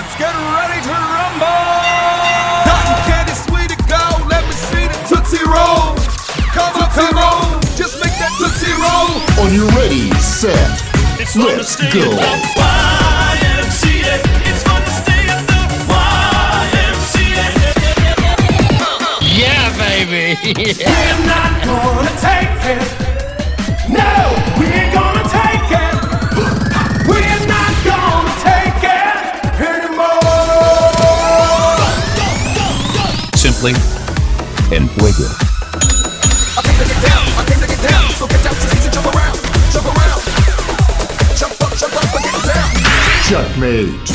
Let's get ready to rumble! Cotton candy, sweetie, go. Let me see the Tootsie Roll. Come on, Tootsie Roll. Just make that Tootsie Roll. On your ready, set, let's go. YMCA. It's fun to stay at the YMCA. Yeah, baby. We're not gonna take it. No, we ain't gonna take it. We're not gonna take it anymore. Simply en fuego. I came to get down, I came to get down. So get down, just jump around, jump around. Jump up and get down. Checkmate.